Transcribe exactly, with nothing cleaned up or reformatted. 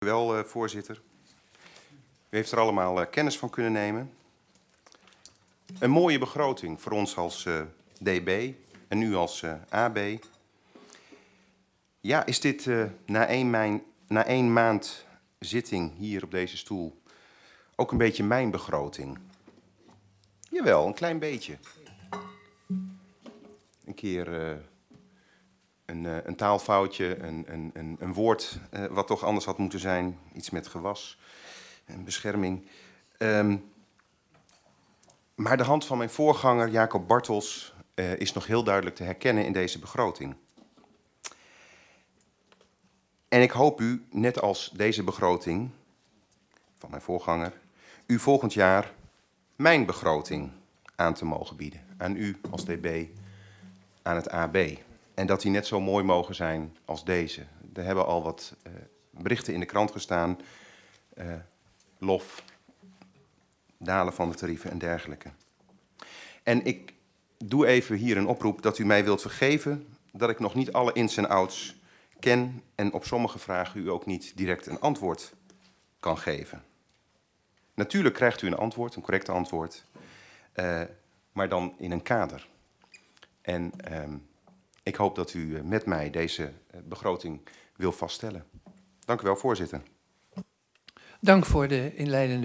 Dank u wel, uh, voorzitter. U heeft er allemaal uh, kennis van kunnen nemen. Een mooie begroting voor ons als uh, D B en nu als uh, A B. Ja, is dit uh, na, één mijn, na één maand zitting hier op deze stoel ook een beetje mijn begroting? Jawel, een klein beetje. Een keer uh, een, uh, een taalfoutje, een, een, een, een woord uh, wat toch anders had moeten zijn. Iets met gewas, een bescherming. Um, maar de hand van mijn voorganger, Jacob Bartels, uh, is nog heel duidelijk te herkennen in deze begroting. En ik hoop u, net als deze begroting van mijn voorganger, u volgend jaar mijn begroting aan te mogen bieden. Aan u als D B, aan het A B. En dat die net zo mooi mogen zijn als deze. Er hebben al wat uh, berichten in de krant gestaan. Uh, lof, dalen van de tarieven en dergelijke. En ik doe even hier een oproep dat u mij wilt vergeven dat ik nog niet alle ins en outs ken en op sommige vragen u ook niet direct een antwoord kan geven. Natuurlijk krijgt u een antwoord, een correct antwoord, uh, maar dan in een kader. En uh, ik hoop dat u met mij deze begroting wil vaststellen. Dank u wel, voorzitter. Dank voor de inleidende